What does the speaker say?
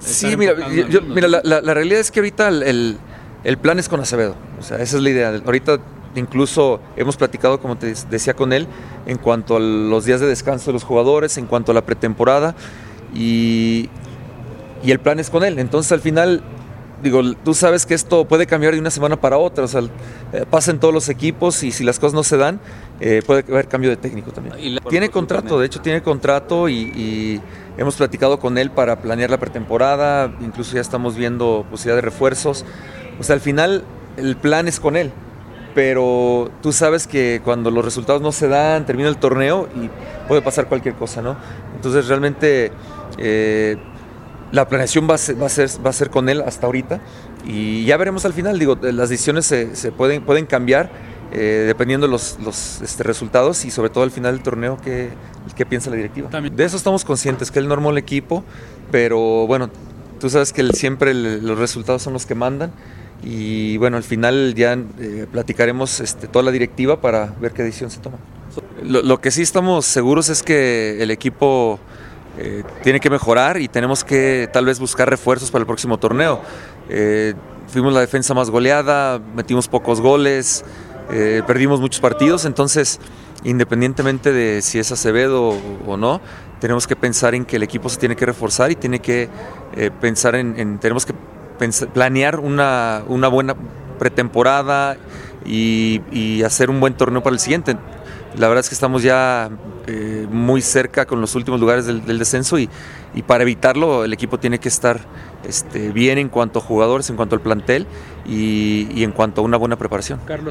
Sí, mira, la realidad es que ahorita el plan es con Acevedo, o sea, esa es la idea. Ahorita incluso hemos platicado, como te decía, con él en cuanto a los días de descanso de los jugadores, en cuanto a la pretemporada, y el plan es con él. Entonces, al final, digo, tú sabes que esto puede cambiar de una semana para otra, o sea, pasa en todos los equipos, y si las cosas no se dan, puede haber cambio de técnico también. Tiene contrato, de hecho tiene contrato, y hemos platicado con él para planear la pretemporada, incluso ya estamos viendo posibilidad de refuerzos. O sea, al final el plan es con él, pero tú sabes que cuando los resultados no se dan, termina el torneo y puede pasar cualquier cosa, ¿no? Entonces realmente la planeación va a ser con él hasta ahorita, y ya veremos al final. Digo, las decisiones se pueden cambiar dependiendo de los resultados, y sobre todo al final del torneo qué piensa la directiva. También. De eso estamos conscientes, que él no armó el equipo, pero bueno, tú sabes que siempre los resultados son los que mandan, y bueno, al final ya platicaremos toda la directiva para ver qué decisión se toma. Lo que sí estamos seguros es que el equipo tiene que mejorar, y tenemos que tal vez buscar refuerzos para el próximo torneo. Fuimos la defensa más goleada, metimos pocos goles, perdimos muchos partidos. Entonces, independientemente de si es Acevedo o no, tenemos que pensar en que el equipo se tiene que reforzar, y tiene que pensar tenemos que planear una buena pretemporada y hacer un buen torneo para el siguiente. La verdad es que estamos ya muy cerca con los últimos lugares del descenso, y para evitarlo el equipo tiene que estar bien en cuanto a jugadores, en cuanto al plantel, y en cuanto a una buena preparación. Carlos.